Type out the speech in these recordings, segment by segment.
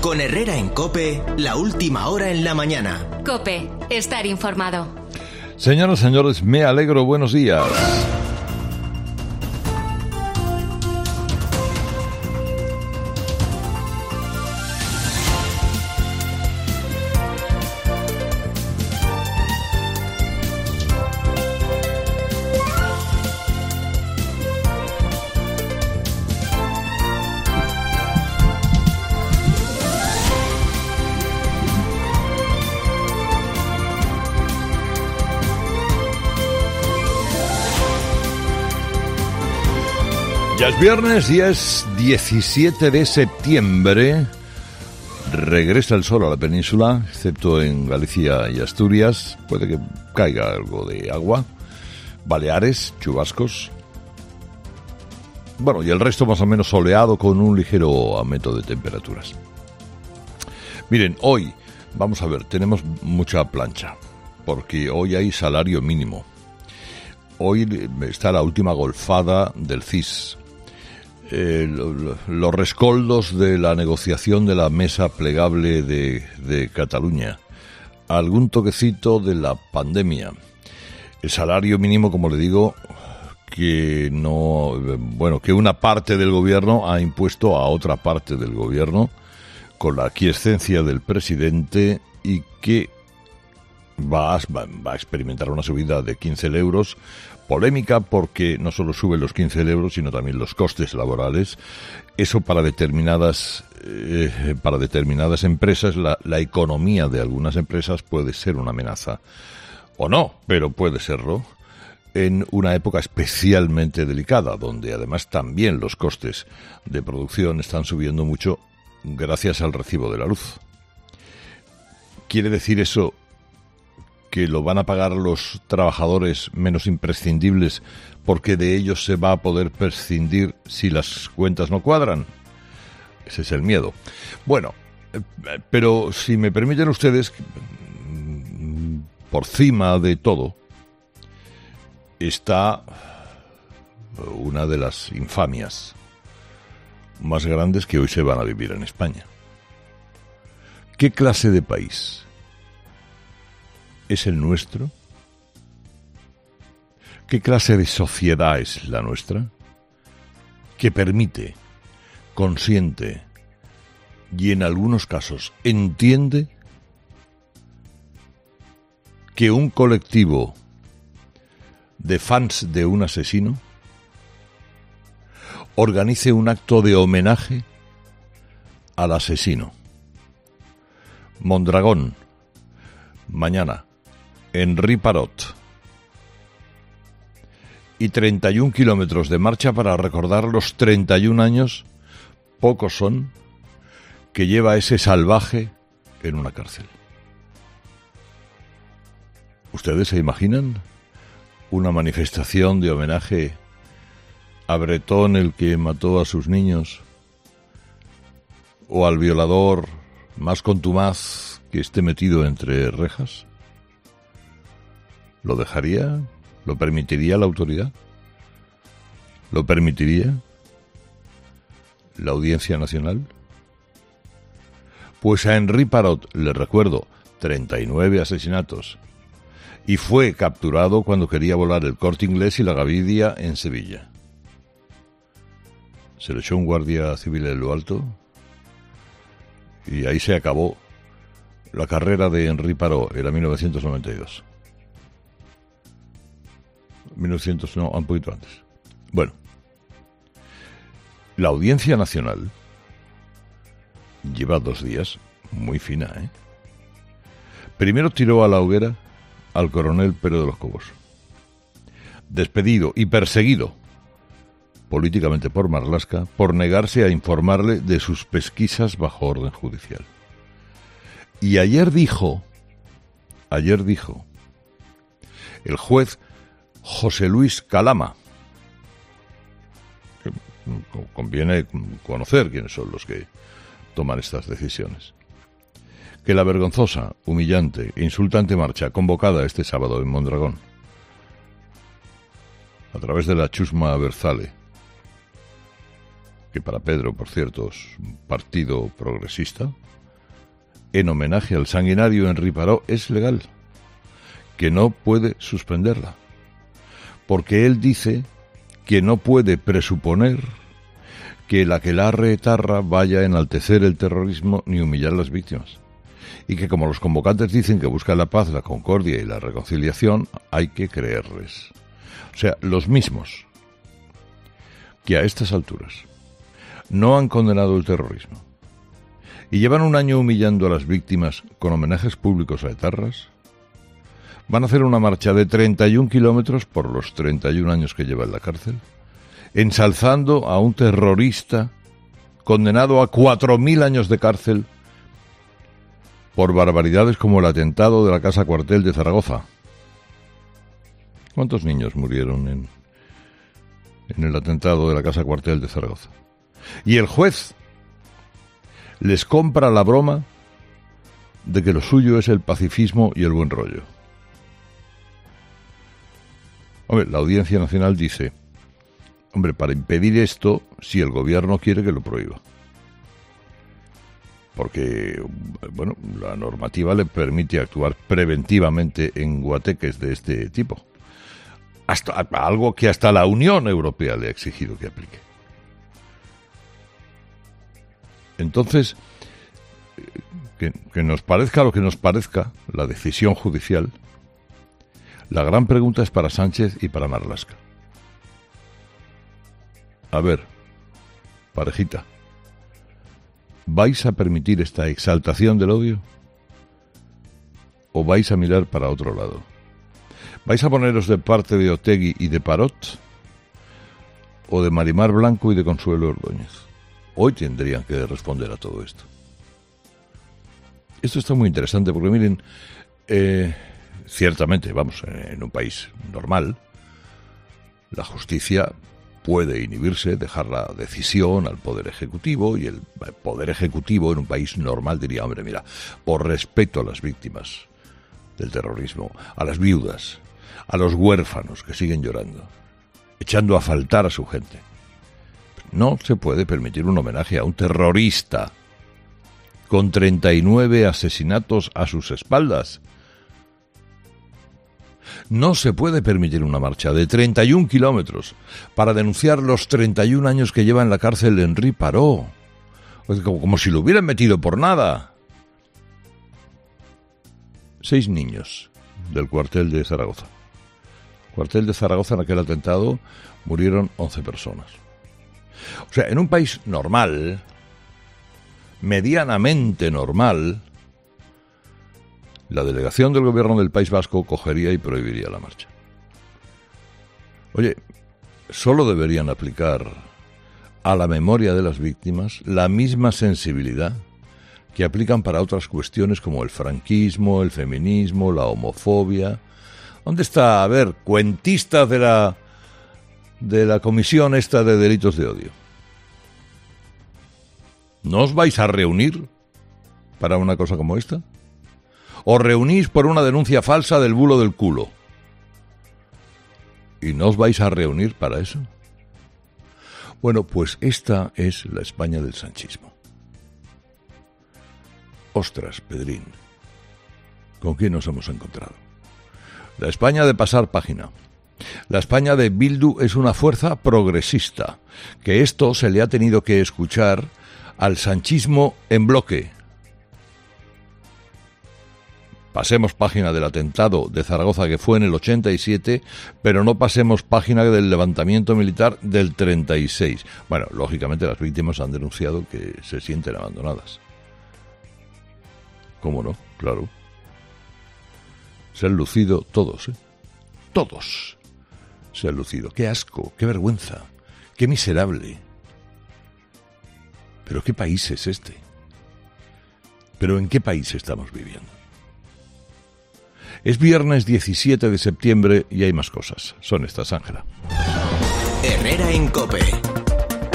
Con Herrera en COPE, la última hora en la mañana. COPE, estar informado. Señoras y señores, me alegro, buenos días. Ya es viernes, ya es 17 de septiembre. Regresa el sol a la península, excepto en Galicia y Asturias. Puede que caiga algo de agua. Baleares, chubascos. Bueno, y el resto más o menos soleado con un ligero aumento de temperaturas. Miren, hoy, vamos a ver, tenemos mucha plancha, porque hoy hay salario mínimo. Hoy está la última golfada del CIS. Los rescoldos de la negociación de la mesa plegable de Cataluña, algún toquecito de la pandemia, el salario mínimo, como le digo, que una parte del gobierno ha impuesto a otra parte del gobierno con la aquiescencia del presidente y que va a experimentar una subida de 15 euros. Polémica porque no solo suben los 15 euros, sino también los costes laborales. Eso para determinadas empresas, la economía de algunas empresas puede ser una amenaza. O no, pero puede serlo. En una época especialmente delicada, donde además también los costes de producción están subiendo mucho gracias al recibo de la luz. ¿Quiere decir eso que lo van a pagar los trabajadores menos imprescindibles porque de ellos se va a poder prescindir si las cuentas no cuadran? Ese es el miedo. Bueno, pero si me permiten ustedes, por cima de todo está una de las infamias más grandes que hoy se van a vivir en España. ¿Qué clase de país es el nuestro? ¿Qué clase de sociedad es la nuestra? Que permite, consiente y en algunos casos entiende que un colectivo de fans de un asesino organice un acto de homenaje al asesino. Mondragón, mañana, Henri Parot. Y 31 kilómetros de marcha para recordar los 31 años, pocos son, que lleva ese salvaje en una cárcel. ¿Ustedes se imaginan una manifestación de homenaje a Bretón, el que mató a sus niños, o al violador más contumaz que esté metido entre rejas? ¿Lo dejaría? ¿Lo permitiría la autoridad? ¿Lo permitiría la Audiencia Nacional? Pues a Henri Parot, le recuerdo, 39 asesinatos, y fue capturado cuando quería volar el Corte Inglés y la Gavidia en Sevilla. Se le echó un guardia civil en lo alto y ahí se acabó la carrera de Henri Parot. Era 1992. Un poquito antes. Bueno, la Audiencia Nacional lleva 2 días muy fina, ¿eh? Primero tiró a la hoguera al coronel Pérez de los Cobos, despedido y perseguido políticamente por Marlaska por negarse a informarle de sus pesquisas bajo orden judicial. Y ayer dijo el juez José Luis Calama, que conviene conocer quiénes son los que toman estas decisiones, que la vergonzosa, humillante e insultante marcha convocada este sábado en Mondragón, a través de la chusma Berzale, que para Pedro, por cierto, es un partido progresista, en homenaje al sanguinario Henri Parot, es legal, que no puede suspenderla, porque él dice que no puede presuponer que el aquelarre etarra vaya a enaltecer el terrorismo ni humillar a las víctimas, y que como los convocantes dicen que buscan la paz, la concordia y la reconciliación, hay que creerles. O sea, los mismos que a estas alturas no han condenado el terrorismo y llevan un año humillando a las víctimas con homenajes públicos a etarras, van a hacer una marcha de 31 kilómetros por los 31 años que lleva en la cárcel, ensalzando a un terrorista condenado a 4.000 años de cárcel por barbaridades como el atentado de la Casa Cuartel de Zaragoza. ¿Cuántos niños murieron en el atentado de la Casa Cuartel de Zaragoza? Y el juez les compra la broma de que lo suyo es el pacifismo y el buen rollo. Hombre, la Audiencia Nacional dice, hombre, para impedir esto, si el gobierno quiere que lo prohíba. Porque, bueno, la normativa le permite actuar preventivamente en guateques de este tipo. Hasta algo que hasta la Unión Europea le ha exigido que aplique. Entonces, que nos parezca lo que nos parezca la decisión judicial, la gran pregunta es para Sánchez y para Marlaska. A ver, parejita, ¿vais a permitir esta exaltación del odio? ¿O vais a mirar para otro lado? ¿Vais a poneros de parte de Otegi y de Parot? ¿O de Marimar Blanco y de Consuelo Ordóñez? Hoy tendrían que responder a todo esto. Esto está muy interesante porque miren, ciertamente, vamos, en un país normal, la justicia puede inhibirse, dejar la decisión al Poder Ejecutivo, y el Poder Ejecutivo en un país normal diría, hombre, mira, por respeto a las víctimas del terrorismo, a las viudas, a los huérfanos que siguen llorando, echando a faltar a su gente, no se puede permitir un homenaje a un terrorista con 39 asesinatos a sus espaldas. No se puede permitir una marcha de 31 kilómetros para denunciar los 31 años que lleva en la cárcel Henri Parot. Como si lo hubieran metido por nada. 6 niños del cuartel de Zaragoza. Cuartel de Zaragoza, en aquel atentado murieron 11 personas. O sea, en un país normal, medianamente normal, la delegación del gobierno del País Vasco cogería y prohibiría la marcha. Oye, solo deberían aplicar a la memoria de las víctimas la misma sensibilidad que aplican para otras cuestiones como el franquismo, el feminismo, la homofobia. ¿Dónde está, a ver, cuentistas de la comisión esta de delitos de odio? ¿No os vais a reunir para una cosa como esta? ¿Os reunís por una denuncia falsa del bulo del culo? ¿Y no os vais a reunir para eso? Bueno, pues esta es la España del sanchismo. Ostras, Pedrín, ¿con quién nos hemos encontrado? La España de pasar página. La España de Bildu es una fuerza progresista, que esto se le ha tenido que escuchar al sanchismo en bloque. Pasemos página del atentado de Zaragoza, que fue en el 87, pero no pasemos página del levantamiento militar del 36. Bueno, lógicamente las víctimas han denunciado que se sienten abandonadas. ¿Cómo no? Claro. Se han lucido todos, ¿eh? Todos se han lucido. ¡Qué asco! ¡Qué vergüenza! ¡Qué miserable! ¿Pero qué país es este? ¿Pero en qué país estamos viviendo? Es viernes 17 de septiembre y hay más cosas. Son estas, Ángela. Herrera en COPE.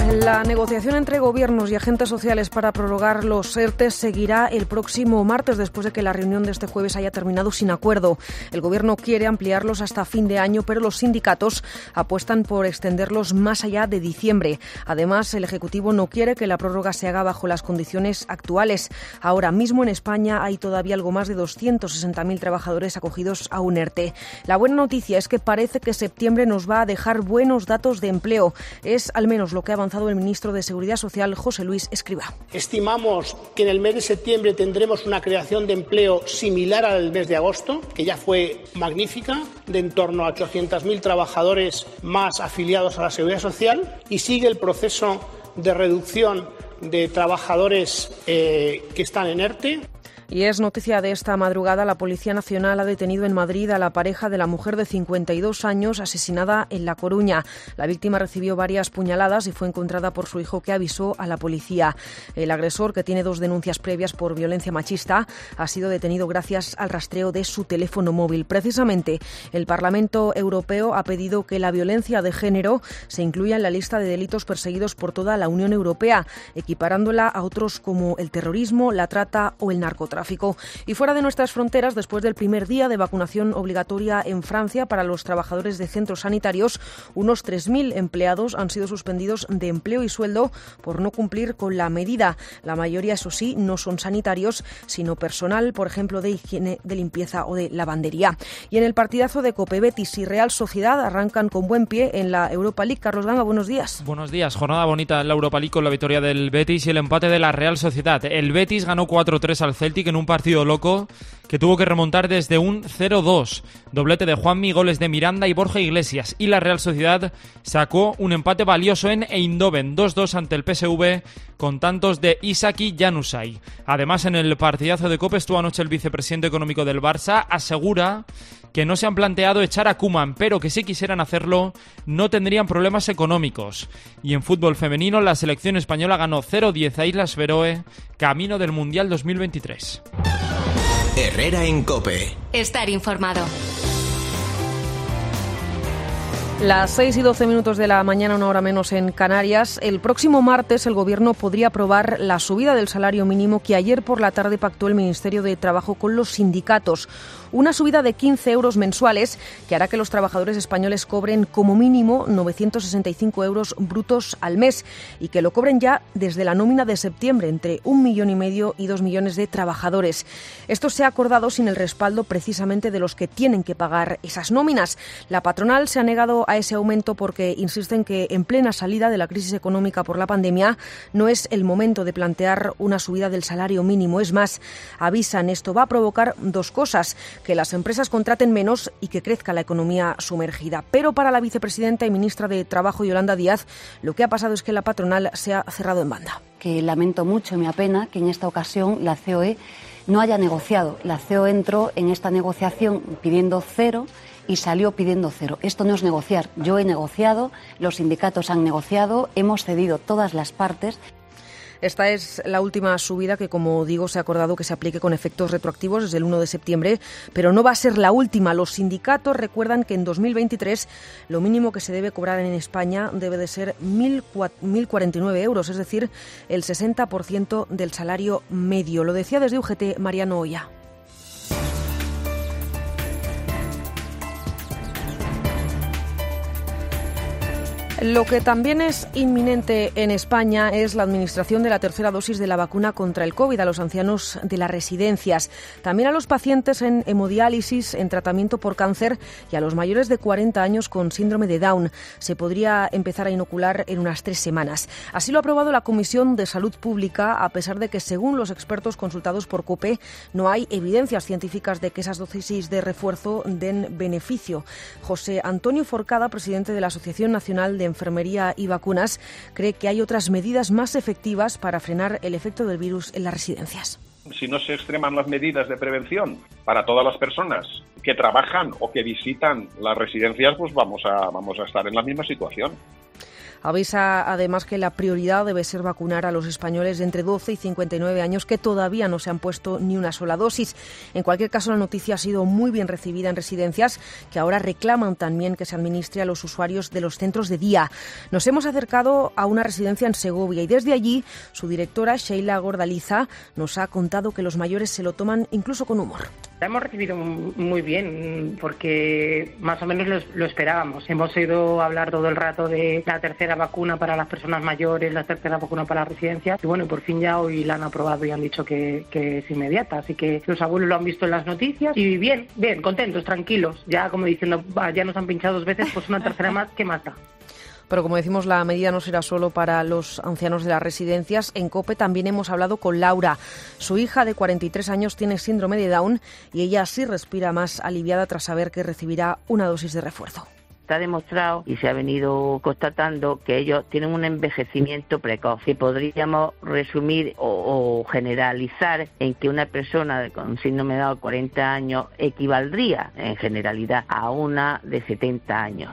La negociación entre gobiernos y agentes sociales para prorrogar los ERTE seguirá el próximo martes, después de que la reunión de este jueves haya terminado sin acuerdo. El Gobierno quiere ampliarlos hasta fin de año, pero los sindicatos apuestan por extenderlos más allá de diciembre. Además, el Ejecutivo no quiere que la prórroga se haga bajo las condiciones actuales. Ahora mismo en España hay todavía algo más de 260.000 trabajadores acogidos a un ERTE. La buena noticia es que parece que septiembre nos va a dejar buenos datos de empleo. Es al menos lo que ha avanzado el ministro de Seguridad Social, José Luis Escrivá. Estimamos que en el mes de septiembre tendremos una creación de empleo similar al mes de agosto, que ya fue magnífica, de en torno a 800.000 trabajadores más afiliados a la Seguridad Social, y sigue el proceso de reducción de trabajadores que están en ERTE. Y es noticia de esta madrugada, la Policía Nacional ha detenido en Madrid a la pareja de la mujer de 52 años asesinada en La Coruña. La víctima recibió varias puñaladas y fue encontrada por su hijo, que avisó a la policía. El agresor, que tiene 2 denuncias previas por violencia machista, ha sido detenido gracias al rastreo de su teléfono móvil. Precisamente, el Parlamento Europeo ha pedido que la violencia de género se incluya en la lista de delitos perseguidos por toda la Unión Europea, equiparándola a otros como el terrorismo, la trata o el narcotráfico. Y fuera de nuestras fronteras, después del primer día de vacunación obligatoria en Francia para los trabajadores de centros sanitarios, unos 3.000 empleados han sido suspendidos de empleo y sueldo por no cumplir con la medida. La mayoría, eso sí, no son sanitarios, sino personal, por ejemplo, de higiene, de limpieza o de lavandería. Y en el partidazo de COPE, Betis y Real Sociedad arrancan con buen pie en la Europa League. Carlos Ganga, buenos días. Buenos días. Jornada bonita en la Europa League con la victoria del Betis y el empate de la Real Sociedad. El Betis ganó 4-3 al Celtic en un partido loco que tuvo que remontar desde un 0-2. Doblete de Juanmi, goles de Miranda y Borja Iglesias. Y la Real Sociedad sacó un empate valioso en Eindhoven, 2-2 ante el PSV, con tantos de Isak y Januzaj. Además, en el partidazo de COPE estuvo anoche el vicepresidente económico del Barça. Asegura que no se han planteado echar a Koeman, pero que si quisieran hacerlo no tendrían problemas económicos. Y en fútbol femenino, la selección española ganó 0-10 a Islas Feroe, camino del Mundial 2023. Herrera en COPE. Estar informado. Las 6:12 de la mañana, una hora menos en Canarias. El próximo martes el Gobierno podría aprobar la subida del salario mínimo que ayer por la tarde pactó el Ministerio de Trabajo con los sindicatos. Una subida de 15 euros mensuales que hará que los trabajadores españoles cobren como mínimo 965 euros brutos al mes y que lo cobren ya desde la nómina de septiembre, entre 1,5 millones y 2 millones de trabajadores. Esto se ha acordado sin el respaldo precisamente de los que tienen que pagar esas nóminas. La patronal se ha negado a ese aumento porque insisten que en plena salida de la crisis económica por la pandemia no es el momento de plantear una subida del salario mínimo. Es más, avisan, esto va a provocar 2 cosas: que las empresas contraten menos y que crezca la economía sumergida. Pero para la vicepresidenta y ministra de Trabajo, Yolanda Díaz, lo que ha pasado es que la patronal se ha cerrado en banda. Que lamento mucho y me apena que en esta ocasión la COE no haya negociado. La COE entró en esta negociación pidiendo 0 y salió pidiendo 0. Esto no es negociar. Yo he negociado, los sindicatos han negociado, hemos cedido todas las partes. Esta es la última subida que, como digo, se ha acordado que se aplique con efectos retroactivos desde el 1 de septiembre, pero no va a ser la última. Los sindicatos recuerdan que en 2023 lo mínimo que se debe cobrar en España debe de ser 1.049 euros, es decir, el 60% del salario medio. Lo decía desde UGT Mariano Oya. Lo que también es inminente en España es la administración de la tercera dosis de la vacuna contra el COVID a los ancianos de las residencias, también a los pacientes en hemodiálisis, en tratamiento por cáncer y a los mayores de 40 años con síndrome de Down. Se podría empezar a inocular en unas 3 semanas. Así lo ha aprobado la Comisión de Salud Pública, a pesar de que, según los expertos consultados por COPE, no hay evidencias científicas de que esas dosis de refuerzo den beneficio. José Antonio Forcada, presidente de la Asociación Nacional de Enfermería y Vacunas, cree que hay otras medidas más efectivas para frenar el efecto del virus en las residencias. Si no se extreman las medidas de prevención para todas las personas que trabajan o que visitan las residencias, pues vamos a estar en la misma situación. Avisa además que la prioridad debe ser vacunar a los españoles de entre 12 y 59 años que todavía no se han puesto ni una sola dosis. En cualquier caso, la noticia ha sido muy bien recibida en residencias, que ahora reclaman también que se administre a los usuarios de los centros de día. Nos hemos acercado a una residencia en Segovia y desde allí su directora, Sheila Gordaliza, nos ha contado que los mayores se lo toman incluso con humor. La hemos recibido muy bien porque más o menos lo esperábamos. Hemos oído hablar todo el rato de la tercera vacuna para las personas mayores, la tercera vacuna para las residencias y bueno, por fin ya hoy la han aprobado y han dicho que es inmediata. Así que los abuelos lo han visto en las noticias y bien, contentos, tranquilos. Ya como diciendo, ya nos han pinchado 2 veces, pues una tercera más, ¿qué más da? Pero como decimos, la medida no será solo para los ancianos de las residencias. En COPE también hemos hablado con Laura. Su hija de 43 años tiene síndrome de Down y ella sí respira más aliviada tras saber que recibirá una dosis de refuerzo. Está demostrado y se ha venido constatando que ellos tienen un envejecimiento precoz que podríamos resumir o generalizar en que una persona con síndrome de Down de 40 años equivaldría en generalidad a una de 70 años.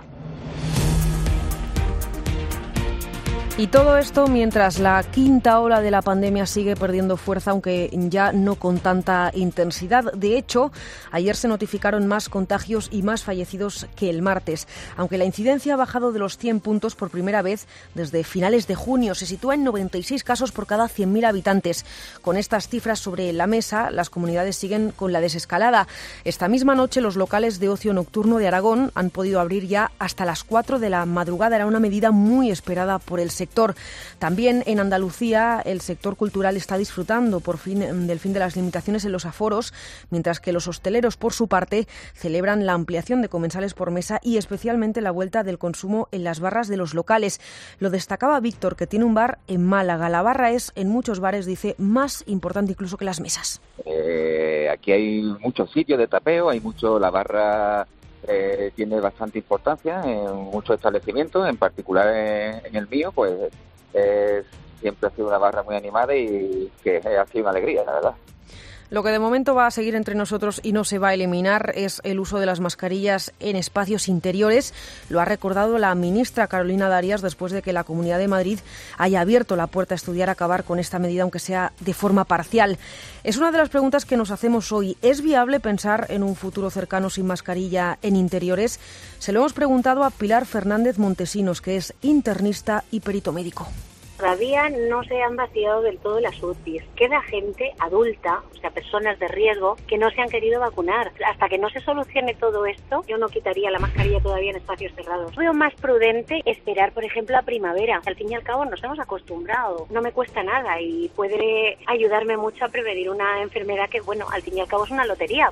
Y todo esto mientras la quinta ola de la pandemia sigue perdiendo fuerza, aunque ya no con tanta intensidad. De hecho, ayer se notificaron más contagios y más fallecidos que el martes. Aunque la incidencia ha bajado de los 100 puntos por primera vez desde finales de junio, se sitúa en 96 casos por cada 100.000 habitantes. Con estas cifras sobre la mesa, las comunidades siguen con la desescalada. Esta misma noche, los locales de ocio nocturno de Aragón han podido abrir ya hasta las 4 de la madrugada. Era una medida muy esperada por el sector. También en Andalucía el sector cultural está disfrutando del fin de las limitaciones en los aforos, mientras que los hosteleros, por su parte, celebran la ampliación de comensales por mesa y especialmente la vuelta del consumo en las barras de los locales. Lo destacaba Víctor, que tiene un bar en Málaga. La barra es, en muchos bares, dice, más importante incluso que las mesas. Aquí hay muchos sitios de tapeo, la barra tiene bastante importancia en muchos establecimientos, en particular en el mío, pues siempre ha sido una barra muy animada y que ha sido una alegría, la verdad. Lo que de momento va a seguir entre nosotros y no se va a eliminar es el uso de las mascarillas en espacios interiores. Lo ha recordado la ministra Carolina Darias después de que la Comunidad de Madrid haya abierto la puerta a estudiar acabar con esta medida, aunque sea de forma parcial. Es una de las preguntas que nos hacemos hoy. ¿Es viable pensar en un futuro cercano sin mascarilla en interiores? Se lo hemos preguntado a Pilar Fernández Montesinos, que es internista y perito médico. Todavía no se han vaciado del todo las UCIs. Queda gente adulta, o sea, personas de riesgo, que no se han querido vacunar. Hasta que no se solucione todo esto, yo no quitaría la mascarilla todavía en espacios cerrados. Veo más prudente esperar, por ejemplo, a primavera. Al fin y al cabo nos hemos acostumbrado. No me cuesta nada y puede ayudarme mucho a prevenir una enfermedad que, bueno, al fin y al cabo es una lotería.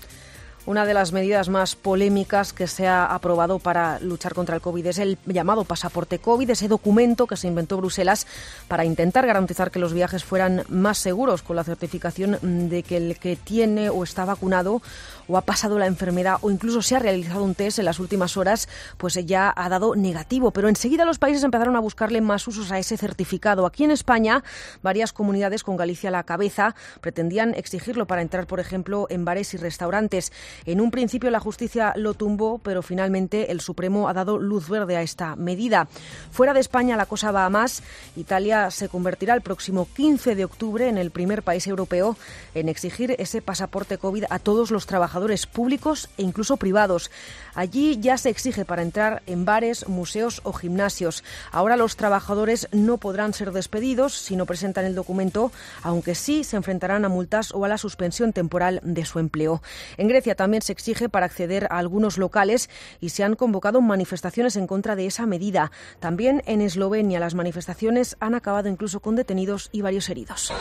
Una de las medidas más polémicas que se ha aprobado para luchar contra el COVID es el llamado pasaporte COVID, ese documento que se inventó Bruselas para intentar garantizar que los viajes fueran más seguros, con la certificación de que el que tiene o está vacunado o ha pasado la enfermedad o incluso se ha realizado un test en las últimas horas, pues ya ha dado negativo. Pero enseguida los países empezaron a buscarle más usos a ese certificado. Aquí en España, varias comunidades, con Galicia a la cabeza, pretendían exigirlo para entrar, por ejemplo, en bares y restaurantes. En un principio la justicia lo tumbó, pero finalmente el Supremo ha dado luz verde a esta medida. Fuera de España la cosa va a más. Italia se convertirá el próximo 15 de octubre en el primer país europeo en exigir ese pasaporte COVID a todos los trabajadores públicos e incluso privados. Allí ya se exige para entrar en bares, museos o gimnasios. Ahora los trabajadores no podrán ser despedidos si no presentan el documento, aunque sí se enfrentarán a multas o a la suspensión temporal de su empleo. En Grecia también se exige para acceder a algunos locales y se han convocado manifestaciones en contra de esa medida. También en Eslovenia las manifestaciones han acabado incluso con detenidos y varios heridos.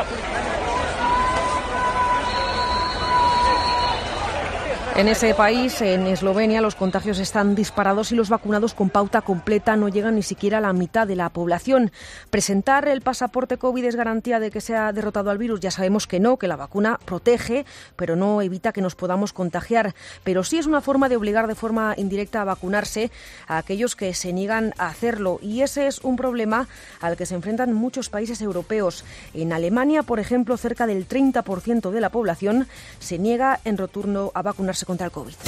En ese país, en Eslovenia, los contagios están disparados y los vacunados con pauta completa no llegan ni siquiera a la mitad de la población. Presentar el pasaporte COVID es garantía de que se ha derrotado al virus. Ya sabemos que no, que la vacuna protege, pero no evita que nos podamos contagiar. Pero sí es una forma de obligar de forma indirecta a vacunarse a aquellos que se niegan a hacerlo. Y ese es un problema al que se enfrentan muchos países europeos. En Alemania, por ejemplo, cerca del 30% de la población se niega en rotundo a vacunarse contra el COVID.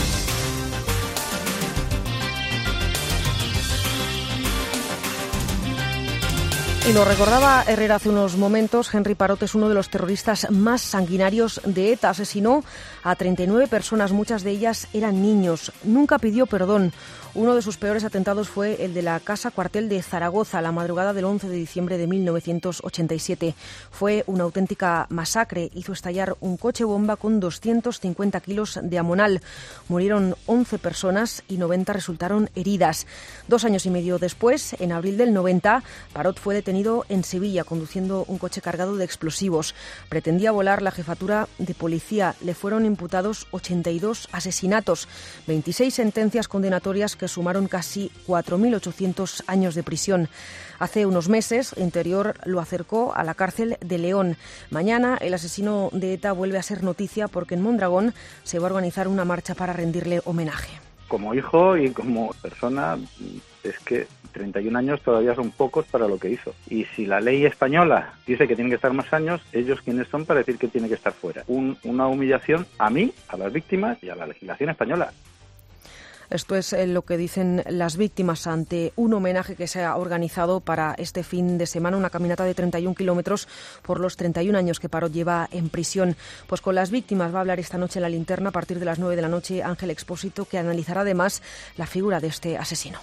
Y lo recordaba Herrera hace unos momentos, Henry Parot es uno de los terroristas más sanguinarios de ETA. Asesinó a 39 personas, muchas de ellas eran niños. Nunca pidió perdón. Uno de sus peores atentados fue el de la Casa Cuartel de Zaragoza, la madrugada del 11 de diciembre de 1987. Fue una auténtica masacre. Hizo estallar un coche bomba con 250 kilos de amonal. Murieron 11 personas y 90 resultaron heridas. 2 años y medio después, en abril del 90, Parot fue detenido en Sevilla conduciendo un coche cargado de explosivos. Pretendía volar la jefatura de policía. Le fueron imputados 82 asesinatos, 26 sentencias condenatorias que sumaron casi 4.800 años de prisión. Hace unos meses, Interior lo acercó a la cárcel de León. Mañana, el asesino de ETA vuelve a ser noticia porque en Mondragón se va a organizar una marcha para rendirle homenaje. Como hijo y como persona, es que 31 años todavía son pocos para lo que hizo. Y si la ley española dice que tiene que estar más años, ¿ellos quiénes son para decir que tiene que estar fuera? Una humillación a mí, a las víctimas y a la legislación española. Esto es lo que dicen las víctimas ante un homenaje que se ha organizado para este fin de semana, una caminata de 31 kilómetros por los 31 años que Parot lleva en prisión. Pues con las víctimas va a hablar esta noche en La Linterna a partir de las 9 de la noche Ángel Expósito, que analizará además la figura de este asesino.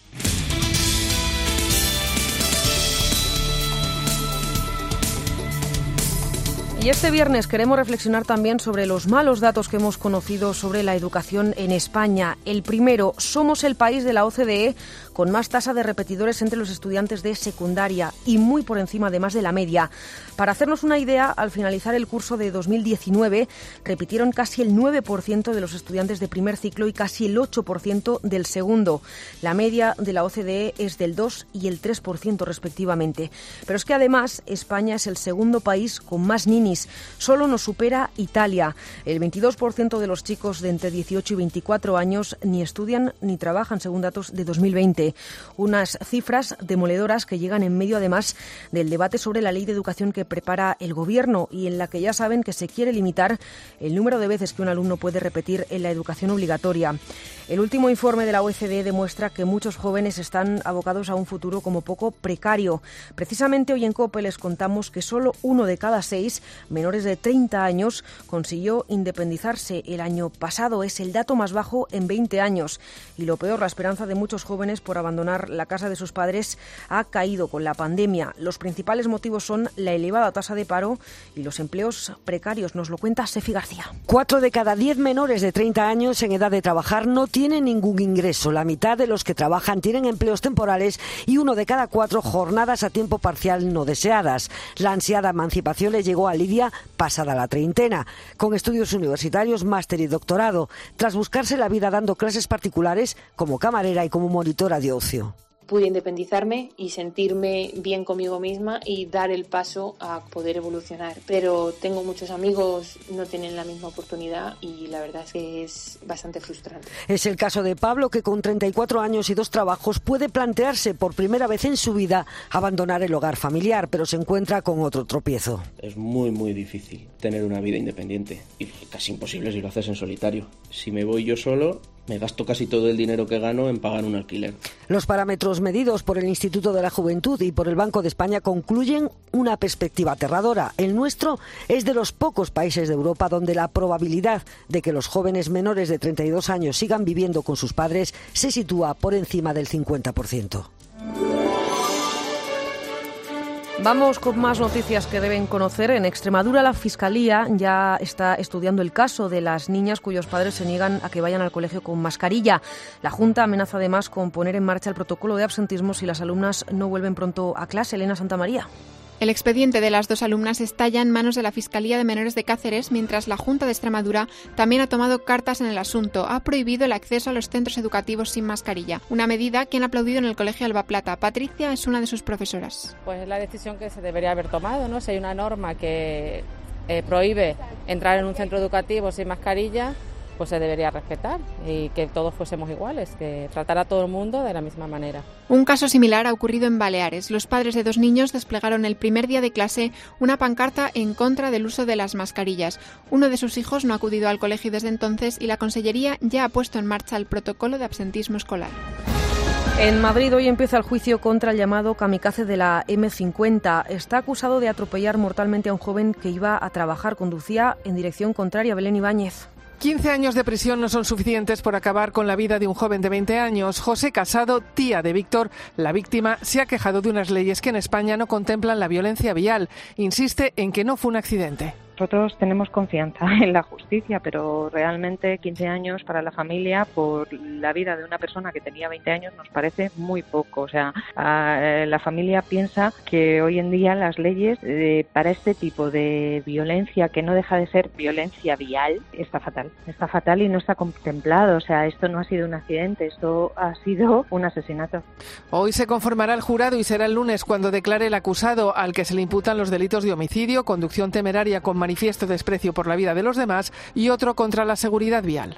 Y este viernes queremos reflexionar también sobre los malos datos que hemos conocido sobre la educación en España. El primero, somos el país de la OCDE con más tasa de repetidores entre los estudiantes de secundaria y muy por encima además de la media. Para hacernos una idea, al finalizar el curso de 2019, repitieron casi el 9% de los estudiantes de primer ciclo y casi el 8% del segundo. La media de la OCDE es del 2 y el 3% respectivamente. Pero es que además España es el segundo país con más ninis. Solo nos supera Italia. El 22% de los chicos de entre 18 y 24 años ni estudian ni trabajan, según datos de 2020. Unas cifras demoledoras que llegan en medio, además, del debate sobre la ley de educación que prepara el Gobierno y en la que ya saben que se quiere limitar el número de veces que un alumno puede repetir en la educación obligatoria. El último informe de la OECD demuestra que muchos jóvenes están abocados a un futuro como poco precario. Precisamente hoy en COPE les contamos que solo 1 de cada 6 menores de 30 años consiguió independizarse el año pasado. Es el dato más bajo en 20 años. Y lo peor, la esperanza de muchos jóvenes por abandonar la casa de sus padres ha caído con la pandemia. Los principales motivos son la elevada tasa de paro y los empleos precarios. Nos lo cuenta Sefi García. 4 de cada 10 menores de 30 años en edad de trabajar no tienen ningún ingreso. La mitad de los que trabajan tienen empleos temporales y 1 de cada 4 jornadas a tiempo parcial no deseadas. La ansiada emancipación le llegó a Lidia pasada la treintena, con estudios universitarios, máster y doctorado, tras buscarse la vida dando clases particulares como camarera y como monitora de ocio. Pude independizarme y sentirme bien conmigo misma y dar el paso a poder evolucionar. Pero tengo muchos amigos, no tienen la misma oportunidad y la verdad es que es bastante frustrante. Es el caso de Pablo, que con 34 años y 2 trabajos puede plantearse por primera vez en su vida abandonar el hogar familiar, pero se encuentra con otro tropiezo. Es muy difícil tener una vida independiente y casi imposible si lo haces en solitario. Si me voy yo solo, me gasto casi todo el dinero que gano en pagar un alquiler. Los parámetros medidos por el Instituto de la Juventud y por el Banco de España concluyen una perspectiva aterradora. El nuestro es de los pocos países de Europa donde la probabilidad de que los jóvenes menores de 32 años sigan viviendo con sus padres se sitúa por encima del 50%. Vamos con más noticias que deben conocer. En Extremadura, la Fiscalía ya está estudiando el caso de las niñas cuyos padres se niegan a que vayan al colegio con mascarilla. La Junta amenaza además con poner en marcha el protocolo de absentismo si las alumnas no vuelven pronto a clase. Elena Santamaría. El expediente de las 2 alumnas está ya en manos de la Fiscalía de Menores de Cáceres, mientras la Junta de Extremadura también ha tomado cartas en el asunto. Ha prohibido el acceso a los centros educativos sin mascarilla, una medida que han aplaudido en el Colegio Alba Plata. Patricia es una de sus profesoras. Pues es la decisión que se debería haber tomado, ¿no? Si hay una norma que prohíbe entrar en un centro educativo sin mascarilla, pues se debería respetar y que todos fuésemos iguales, que tratar a todo el mundo de la misma manera. Un caso similar ha ocurrido en Baleares. Los padres de 2 niños desplegaron el primer día de clase una pancarta en contra del uso de las mascarillas. Uno de sus hijos no ha acudido al colegio desde entonces y la Consellería ya ha puesto en marcha el protocolo de absentismo escolar. En Madrid hoy empieza el juicio contra el llamado kamikaze de la M50. Está acusado de atropellar mortalmente a un joven que iba a trabajar. Conducía en dirección contraria. Belén Ibáñez. 15 años de prisión no son suficientes por acabar con la vida de un joven de 20 años. José Casado, tía de Víctor, la víctima, se ha quejado de unas leyes que en España no contemplan la violencia vial. Insiste en que no fue un accidente. Nosotros tenemos confianza en la justicia, pero realmente 15 años para la familia por la vida de una persona que tenía 20 años nos parece muy poco. O sea, la familia piensa que hoy en día las leyes para este tipo de violencia, que no deja de ser violencia vial, está fatal y no está contemplado. O sea, esto no ha sido un accidente, esto ha sido un asesinato. Hoy se conformará el jurado y será el lunes cuando declare el acusado, al que se le imputan los delitos de homicidio, conducción temeraria con manifiesto desprecio por la vida de los demás y otro contra la seguridad vial.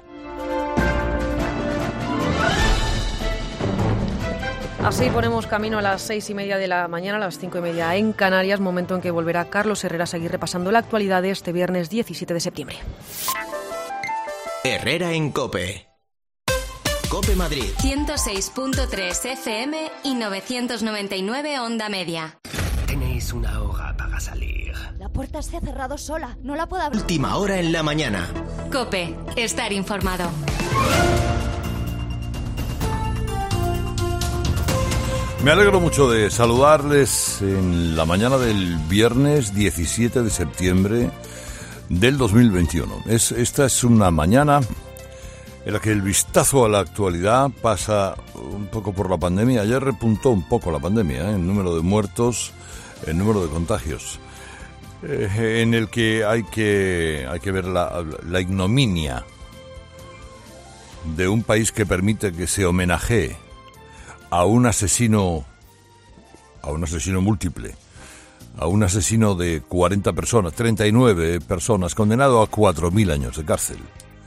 Así ponemos camino a las 6:30 de la mañana, a las 5:30 en Canarias, momento en que volverá Carlos Herrera a seguir repasando la actualidad de este viernes 17 de septiembre. Herrera en COPE. COPE Madrid. 106.3 FM y 999 onda media. Tenéis una hora para salir. La puerta se ha cerrado sola, no la puedo abrir. Última hora en la mañana. COPE, estar informado. Me alegro mucho de saludarles en la mañana del viernes 17 de septiembre del 2021. Esta es una mañana en la que el vistazo a la actualidad pasa un poco por la pandemia. Ayer repuntó un poco la pandemia, el número de muertos, el número de contagios, en el que hay que ver la ignominia de un país que permite que se homenajee a un asesino múltiple, a un asesino de 40 personas, 39 personas, condenado a 4.000 años de cárcel.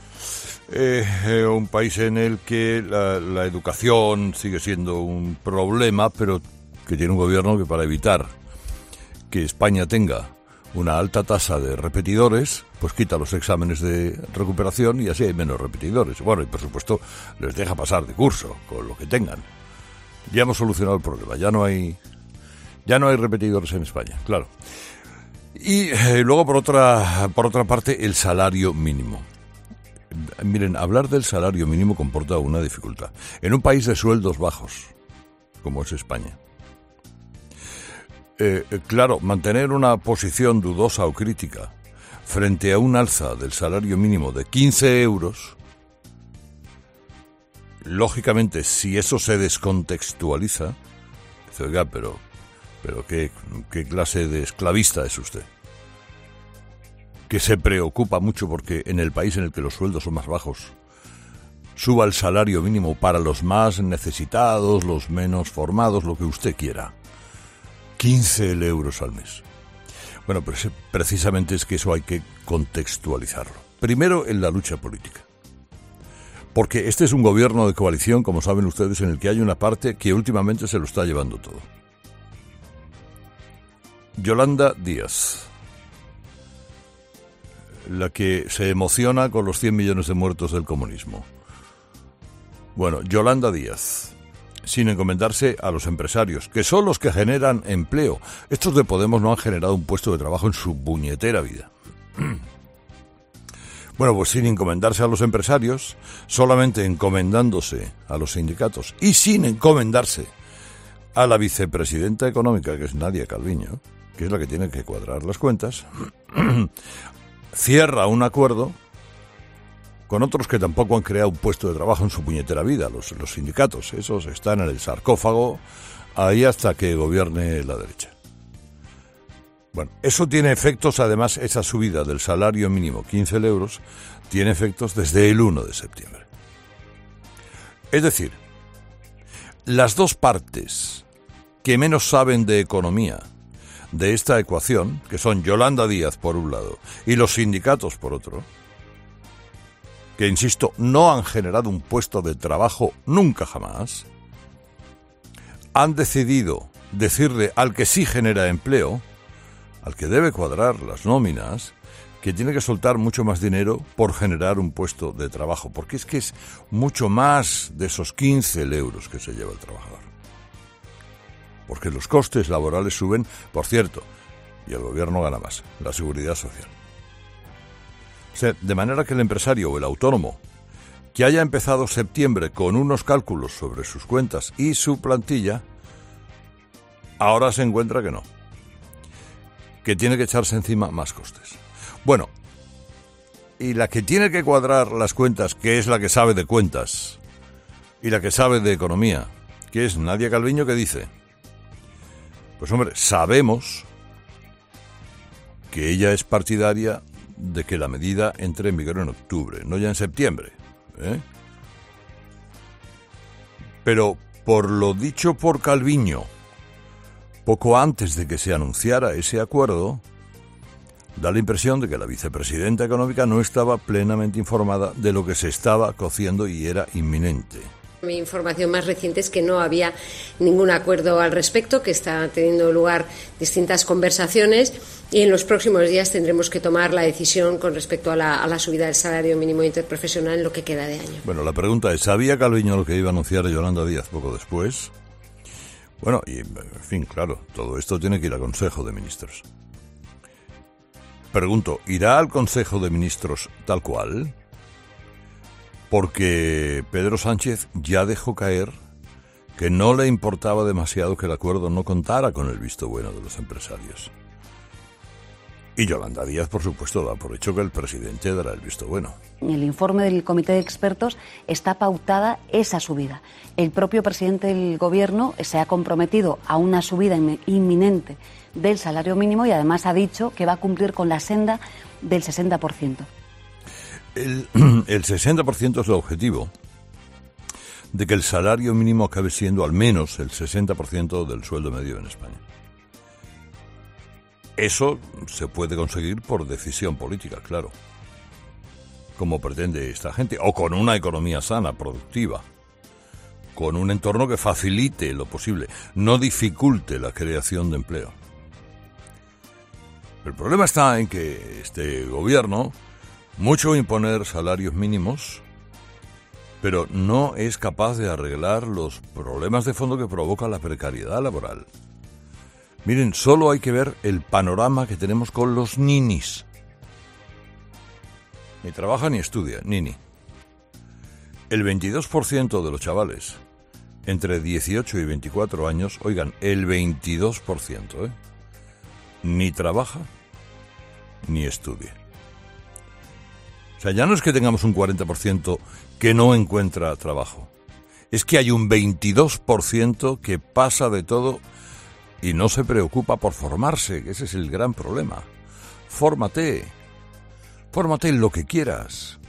Un país en el que la educación sigue siendo un problema, pero que tiene un gobierno que, para evitar que España tenga una alta tasa de repetidores, pues quita los exámenes de recuperación y así hay menos repetidores. Bueno, y por supuesto les deja pasar de curso con lo que tengan. Ya hemos solucionado el problema, ya no hay repetidores en España, claro. Y luego por otra parte, el salario mínimo. Miren, hablar del salario mínimo comporta una dificultad. En un país de sueldos bajos, como es España, claro, mantener una posición dudosa o crítica frente a un alza del salario mínimo de 15 euros, lógicamente, si eso se descontextualiza, dice, oiga, pero ¿qué clase de esclavista es usted? Que se preocupa mucho porque en el país en el que los sueldos son más bajos suba el salario mínimo para los más necesitados, los menos formados, lo que usted quiera. 15 euros al mes. Bueno, pues precisamente es que eso hay que contextualizarlo. Primero, en la lucha política. Porque este es un gobierno de coalición, como saben ustedes, en el que hay una parte que últimamente se lo está llevando todo. Yolanda Díaz, la que se emociona con los 100 millones de muertos del comunismo. Bueno, Yolanda Díaz, sin encomendarse a los empresarios, que son los que generan empleo. Estos de Podemos no han generado un puesto de trabajo en su puñetera vida. Bueno, pues sin encomendarse a los empresarios, solamente encomendándose a los sindicatos y sin encomendarse a la vicepresidenta económica, que es Nadia Calviño, que es la que tiene que cuadrar las cuentas, cierra un acuerdo con otros que tampoco han creado un puesto de trabajo en su puñetera vida, los sindicatos. Esos están en el sarcófago ahí hasta que gobierne la derecha. Bueno, eso tiene efectos, además, esa subida del salario mínimo, 15 euros, tiene efectos desde el 1 de septiembre. Es decir, las dos partes que menos saben de economía de esta ecuación, que son Yolanda Díaz por un lado y los sindicatos por otro, que, insisto, no han generado un puesto de trabajo nunca jamás, han decidido decirle al que sí genera empleo, al que debe cuadrar las nóminas, que tiene que soltar mucho más dinero por generar un puesto de trabajo, porque es que es mucho más de esos 15 euros que se lleva el trabajador. Porque los costes laborales suben, por cierto, y el gobierno gana más, la seguridad social. O sea, de manera que el empresario o el autónomo que haya empezado septiembre con unos cálculos sobre sus cuentas y su plantilla, ahora se encuentra que no, que tiene que echarse encima más costes. Bueno, y la que tiene que cuadrar las cuentas, que es la que sabe de cuentas y la que sabe de economía, que es Nadia Calviño, que dice, pues hombre, sabemos que ella es partidaria de que la medida entre en vigor en octubre, no ya en septiembre, ¿eh? Pero por lo dicho por Calviño, poco antes de que se anunciara ese acuerdo, da la impresión de que la vicepresidenta económica no estaba plenamente informada de lo que se estaba cociendo y era inminente. Mi información más reciente es que no había ningún acuerdo al respecto, que está teniendo lugar distintas conversaciones y en los próximos días tendremos que tomar la decisión con respecto a la subida del salario mínimo interprofesional en lo que queda de año. Bueno, la pregunta es, ¿sabía Calviño lo que iba a anunciar Yolanda Díaz poco después? Bueno, y en fin, claro, todo esto tiene que ir al Consejo de Ministros. Pregunto, ¿irá al Consejo de Ministros tal cual? Porque Pedro Sánchez ya dejó caer que no le importaba demasiado que el acuerdo no contara con el visto bueno de los empresarios. Y Yolanda Díaz, por supuesto, da por hecho que el presidente dará el visto bueno. En el informe del Comité de Expertos está pautada esa subida. El propio presidente del Gobierno se ha comprometido a una subida inminente del salario mínimo y además ha dicho que va a cumplir con la senda del 60%. El 60% es el objetivo de que el salario mínimo acabe siendo al menos el 60% del sueldo medio en España. Eso se puede conseguir por decisión política, claro, como pretende esta gente, o con una economía sana, productiva, con un entorno que facilite lo posible, no dificulte la creación de empleo. El problema está en que este gobierno, mucho imponer salarios mínimos, pero no es capaz de arreglar los problemas de fondo que provoca la precariedad laboral. Miren, solo hay que ver el panorama que tenemos con los ninis. Ni trabaja ni estudia, nini. El 22% de los chavales entre 18 y 24 años, oigan, el 22%, ni trabaja ni estudia. O sea, ya no es que tengamos un 40% que no encuentra trabajo. Es que hay un 22% que pasa de todo y no se preocupa por formarse, que ese es el gran problema. Fórmate en lo que quieras.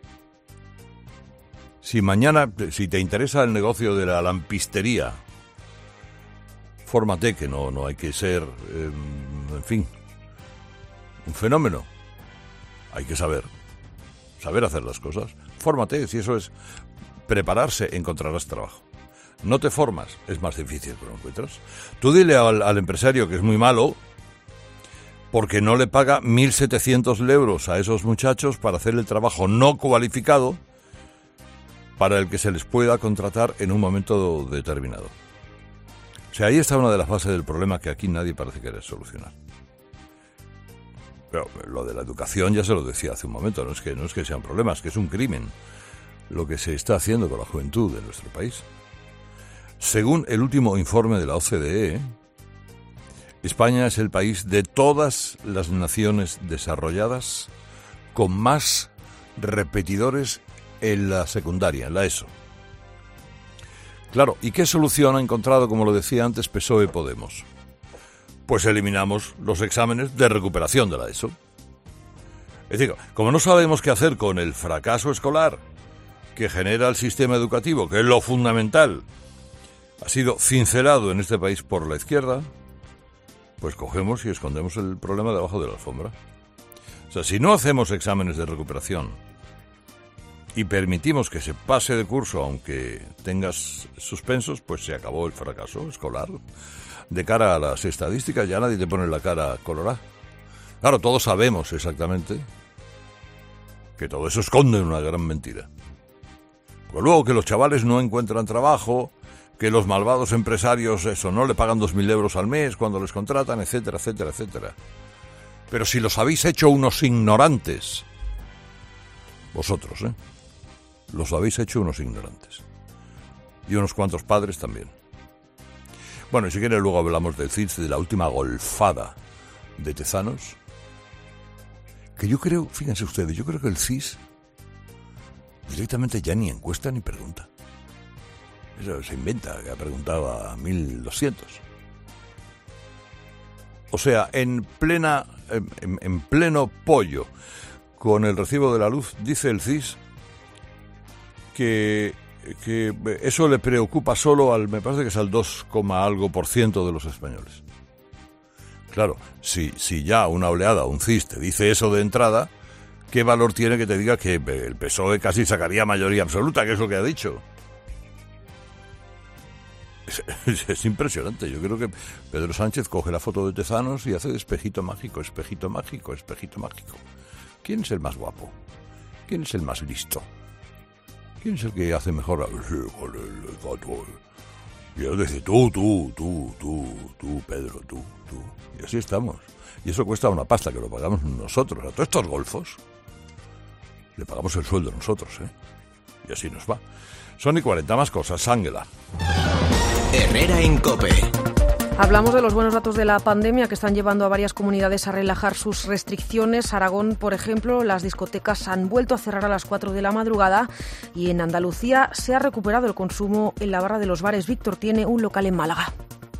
Si te interesa el negocio de la lampistería, fórmate, que no hay que ser, en fin, un fenómeno. Hay que saber hacer las cosas. Fórmate, si eso es prepararse, encontrarás trabajo. No te formas, es más difícil que lo encuentras. Tú dile al empresario que es muy malo porque no le paga 1.700 euros a esos muchachos para hacer el trabajo no cualificado para el que se les pueda contratar en un momento determinado. O sea, ahí está una de las bases del problema que aquí nadie parece querer solucionar. Pero lo de la educación ya se lo decía hace un momento, no es que sean problemas, que es un crimen lo que se está haciendo con la juventud de nuestro país. Según el último informe de la OCDE, España es el país de todas las naciones desarrolladas con más repetidores en la secundaria, en la ESO. Claro, ¿y qué solución ha encontrado, como lo decía antes, PSOE Podemos? Pues eliminamos los exámenes de recuperación de la ESO. Es decir, como no sabemos qué hacer con el fracaso escolar que genera el sistema educativo, que es lo fundamental, ha sido cincelado en este país por la izquierda, pues cogemos y escondemos el problema debajo de la alfombra. O sea, si no hacemos exámenes de recuperación y permitimos que se pase de curso aunque tengas suspensos, pues se acabó el fracaso escolar. De cara a las estadísticas ya nadie te pone la cara colorada. Claro, todos sabemos exactamente que todo eso esconde una gran mentira. Pues luego que los chavales no encuentran trabajo, que los malvados empresarios no le pagan 2.000 euros al mes cuando les contratan, etcétera, etcétera, etcétera. Pero si los habéis hecho unos ignorantes, vosotros, los habéis hecho unos ignorantes. Y unos cuantos padres también. Bueno, y si quieren luego hablamos del CIS, de la última golfada de Tezanos, que yo creo, fíjense ustedes, yo creo que el CIS directamente ya ni encuesta ni pregunta. Eso se inventa, que ha preguntado a 1.200. O sea, en pleno pollo con el recibo de la luz, dice el CIS que eso le preocupa solo me parece que es al 2,algo% de los españoles. Claro, si ya una oleada, un CIS te dice eso de entrada, ¿qué valor tiene que te diga que el PSOE casi sacaría mayoría absoluta, que es lo que ha dicho? Es impresionante. Yo creo que Pedro Sánchez coge la foto de Tezanos y hace de espejito mágico, espejito mágico, espejito mágico. ¿Quién es el más guapo? ¿Quién es el más listo? ¿Quién es el que hace mejor? Y él dice, tú, Pedro, tú. Y así estamos. Y eso cuesta una pasta, que lo pagamos nosotros. A todos estos golfos le pagamos el sueldo nosotros, Y así nos va. Son y 40 más cosas. Ángela. Herrera en COPE. Hablamos de los buenos datos de la pandemia que están llevando a varias comunidades a relajar sus restricciones. Aragón, por ejemplo, las discotecas han vuelto a cerrar a las 4 de la madrugada y en Andalucía se ha recuperado el consumo en la barra de los bares. Víctor tiene un local en Málaga.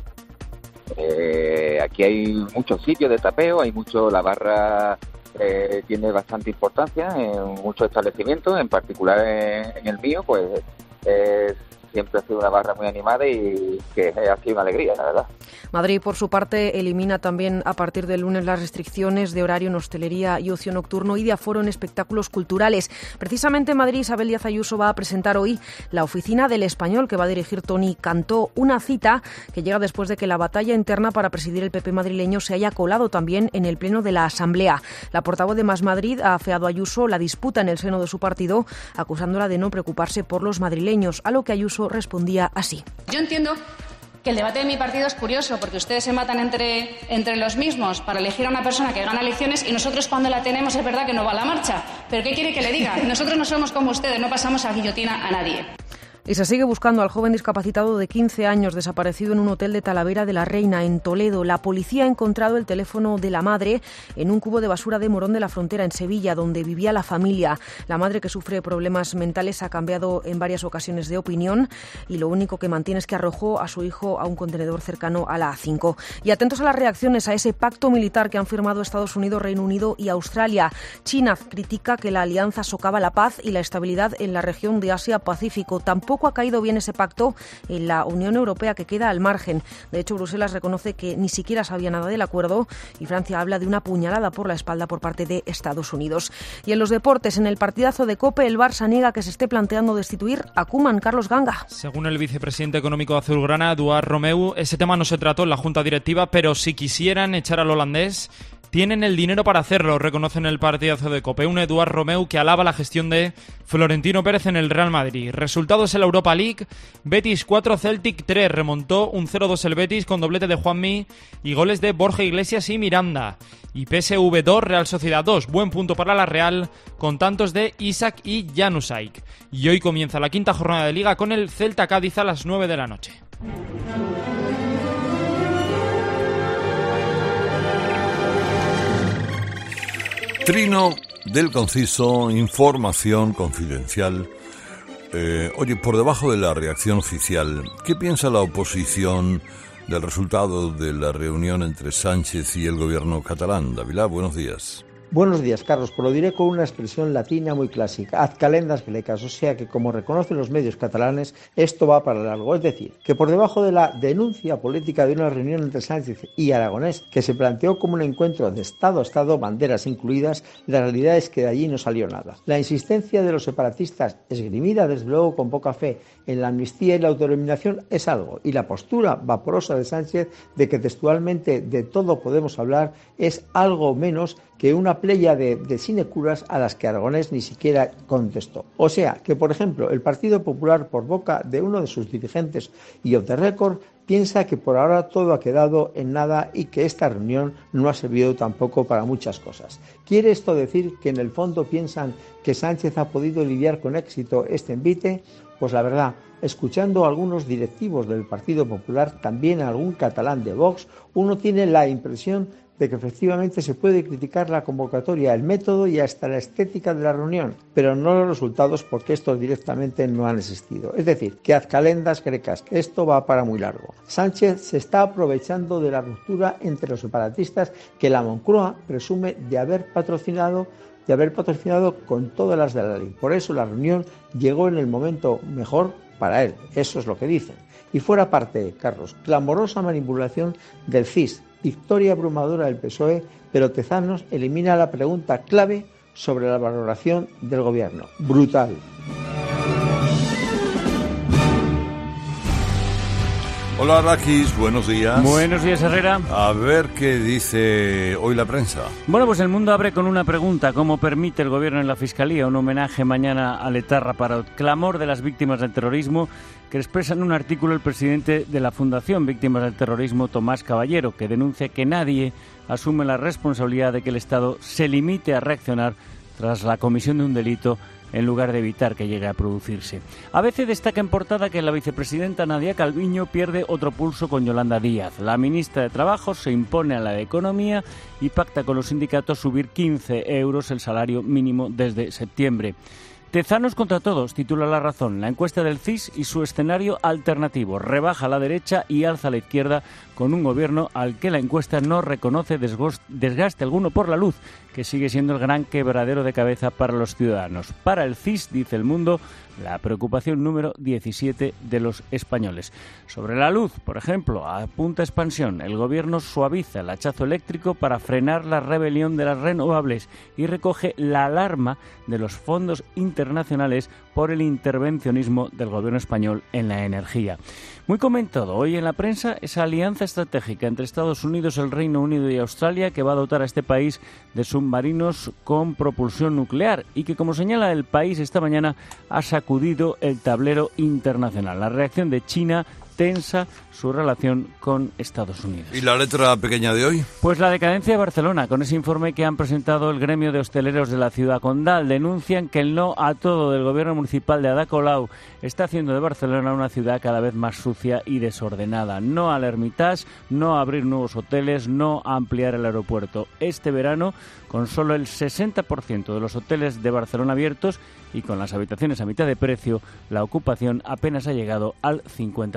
Aquí hay muchos sitios de tapeo, la barra tiene bastante importancia en muchos establecimientos, en particular en el mío, pues siempre ha sido una barra muy animada y que ha sido una alegría, la verdad. Madrid, por su parte, elimina también a partir del lunes las restricciones de horario en hostelería y ocio nocturno y de aforo en espectáculos culturales. Precisamente en Madrid, Isabel Díaz Ayuso va a presentar hoy la oficina del Español que va a dirigir Toni Cantó, una cita que llega después de que la batalla interna para presidir el PP madrileño se haya colado también en el pleno de la Asamblea. La portavoz de Más Madrid ha afeado a Ayuso la disputa en el seno de su partido, acusándola de no preocuparse por los madrileños, a lo que Ayuso respondía así. Yo entiendo que el debate de mi partido es curioso porque ustedes se matan entre los mismos para elegir a una persona que gana elecciones y nosotros cuando la tenemos es verdad que no va a la marcha. ¿Pero qué quiere que le diga? Nosotros no somos como ustedes, no pasamos a guillotina a nadie. Y se sigue buscando al joven discapacitado de 15 años desaparecido en un hotel de Talavera de la Reina, en Toledo. La policía ha encontrado el teléfono de la madre en un cubo de basura de Morón de la Frontera, en Sevilla, donde vivía la familia. La madre, que sufre problemas mentales, ha cambiado en varias ocasiones de opinión y lo único que mantiene es que arrojó a su hijo a un contenedor cercano a la A5. Y atentos a las reacciones a ese pacto militar que han firmado Estados Unidos, Reino Unido y Australia. China critica que la alianza socava la paz y la estabilidad en la región de Asia-Pacífico. Tampoco ha caído bien ese pacto en la Unión Europea, que queda al margen. De hecho, Bruselas reconoce que ni siquiera sabía nada del acuerdo y Francia habla de una puñalada por la espalda por parte de Estados Unidos. Y en los deportes, en el partidazo de COPE, el Barça niega que se esté planteando destituir a Koeman. Carlos Ganga. Según el vicepresidente económico de Azulgrana, Eduard Romeu, ese tema no se trató en la Junta Directiva, pero si quisieran echar al holandés, tienen el dinero para hacerlo, reconocen el partidazo de COPE. Un Eduard Romeu que alaba la gestión de Florentino Pérez en el Real Madrid. Resultados en la Europa League: Betis 4, Celtic 3. Remontó un 0-2 el Betis con doblete de Juanmi y goles de Borja Iglesias y Miranda. Y PSV 2, Real Sociedad 2. Buen punto para la Real con tantos de Isaac y Januzaj. Y hoy comienza la quinta jornada de Liga con el Celta Cádiz a las 9 de la noche. Trino del Conciso, información confidencial. Oye, por debajo de la reacción oficial, ¿qué piensa la oposición del resultado de la reunión entre Sánchez y el gobierno catalán? Dávila, buenos días. Buenos días, Carlos. Pues lo diré con una expresión latina muy clásica, ad calendas grecas, o sea que, como reconocen los medios catalanes, esto va para largo. Es decir, que por debajo de la denuncia política de una reunión entre Sánchez y Aragonés, que se planteó como un encuentro de Estado a Estado, banderas incluidas, la realidad es que de allí no salió nada. La insistencia de los separatistas, esgrimida desde luego con poca fe en la amnistía y la autodeterminación, es algo, y la postura vaporosa de Sánchez de que textualmente de todo podemos hablar es algo menos que una playa de sinecuras a las que Aragonés ni siquiera contestó. O sea, que por ejemplo el Partido Popular, por boca de uno de sus dirigentes y off the record, piensa que por ahora todo ha quedado en nada y que esta reunión no ha servido tampoco para muchas cosas. ¿Quiere esto decir que en el fondo piensan que Sánchez ha podido lidiar con éxito este envite? Pues la verdad, escuchando a algunos directivos del Partido Popular, también a algún catalán de Vox, uno tiene la impresión de que efectivamente se puede criticar la convocatoria, el método y hasta la estética de la reunión, pero no los resultados, porque estos directamente no han existido. Es decir, que ad calendas grecas, que esto va para muy largo. Sánchez se está aprovechando de la ruptura entre los separatistas que la Moncloa presume de haber patrocinado con todas las de la ley. Por eso la reunión llegó en el momento mejor para él, eso es lo que dicen. Y fuera parte, Carlos, clamorosa manipulación del CIS, victoria abrumadora del PSOE, pero Tezanos elimina la pregunta clave sobre la valoración del gobierno. Brutal. Hola, Raquis, buenos días. Buenos días, Herrera. A ver qué dice hoy la prensa. Bueno, pues El Mundo abre con una pregunta. ¿Cómo permite el gobierno en la Fiscalía un homenaje mañana a Letarra para el clamor de las víctimas del terrorismo, que expresa en un artículo el presidente de la Fundación Víctimas del Terrorismo, Tomás Caballero, que denuncia que nadie asume la responsabilidad de que el Estado se limite a reaccionar tras la comisión de un delito en lugar de evitar que llegue a producirse? ABC destaca en portada que la vicepresidenta Nadia Calviño pierde otro pulso con Yolanda Díaz. La ministra de Trabajo se impone a la de Economía y pacta con los sindicatos subir 15 euros el salario mínimo desde septiembre. Tezanos contra todos, titula La Razón. La encuesta del CIS y su escenario alternativo. Rebaja a la derecha y alza a la izquierda con un gobierno al que la encuesta no reconoce desgaste alguno por la luz, que sigue siendo el gran quebradero de cabeza para los ciudadanos. Para el CIS, dice El Mundo, la preocupación número 17 de los españoles. Sobre la luz, por ejemplo, apunta Expansión. El gobierno suaviza el hachazo eléctrico para frenar la rebelión de las renovables y recoge la alarma de los fondos internacionales por el intervencionismo del gobierno español en la energía. Muy comentado hoy en la prensa esa alianza estratégica entre Estados Unidos, el Reino Unido y Australia, que va a dotar a este país de submarinos con propulsión nuclear y que, como señala El País esta mañana, ha sacudido el tablero internacional. La reacción de China tensa su relación con Estados Unidos. ¿Y la letra pequeña de hoy? Pues la decadencia de Barcelona, con ese informe que han presentado el gremio de hosteleros de la ciudad condal. Denuncian que el no a todo del gobierno municipal de Ada Colau está haciendo de Barcelona una ciudad cada vez más sucia y desordenada. No al Hermitage, no a abrir nuevos hoteles, no a ampliar el aeropuerto. Este verano, con solo el 60% de los hoteles de Barcelona abiertos y con las habitaciones a mitad de precio, la ocupación apenas ha llegado al 50%.